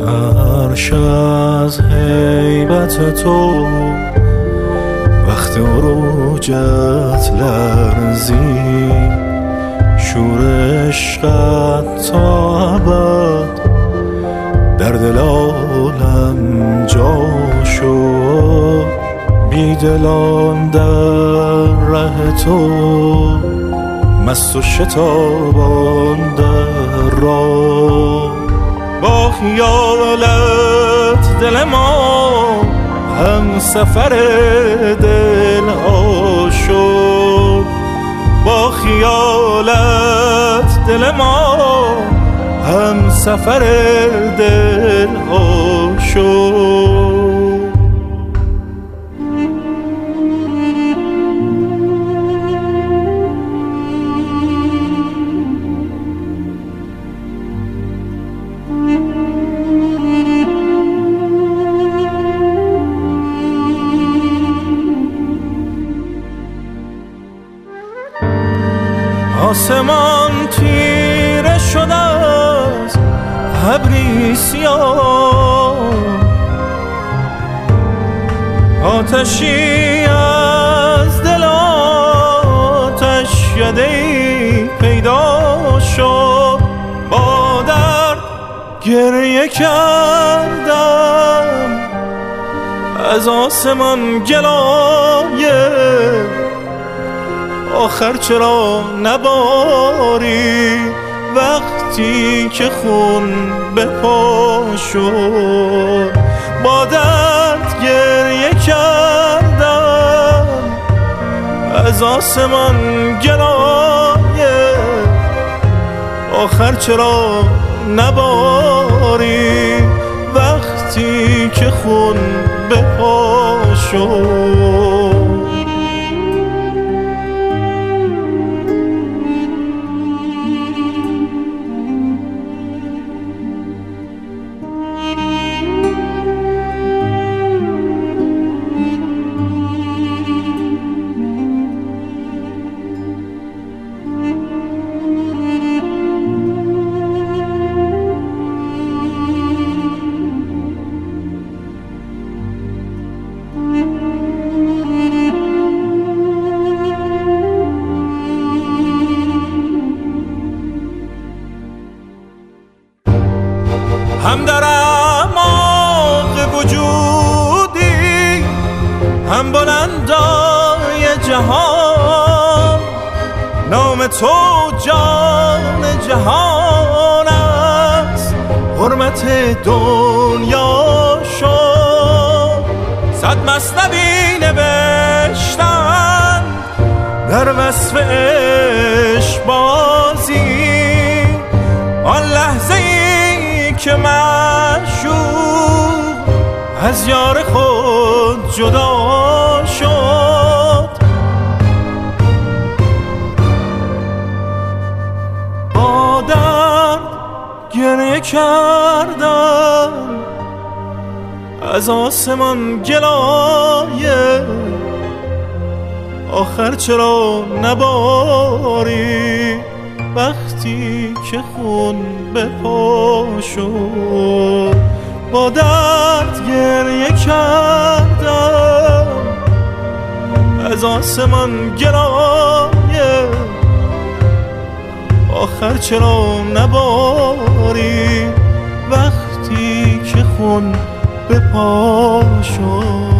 عرش از هیبت تو وقت عروجت لرزی، شور عشقت تا ابد در دل عالم جا شد. بی دلان در ره تو مست و شتابان در راه، با خیالت دل ما هم سفر دل ها شد. با خیالت دل ما هم سفر دل ها شد. آسمان تیره شده از ابری سیاه، آتشی از دل آتشکده‌ای پیدا شد. با درد گریه کردم از آسمان گلایه، آخر چرا نباری وقتی که خون به پا شد. با درد گریه کردم از آسمان گلایه، آخر چرا نباری وقتی که خون به پا شد. هم در اعماق وجودی هم بلندای جهان، نام تو جان جهان است، حرمت دنیا شد. صد مثنوی نوشتن در وصف عشق بازی، آن لحظه که معشوق از یار خود جدا شد. با درد گریه کردم از آسمان گلایه، آخر چرا نباری وقتی که خون به پا شد. با درد گریه کردم از آسمان گلایه، آخر چرا نباری وقتی که خون به پا شد.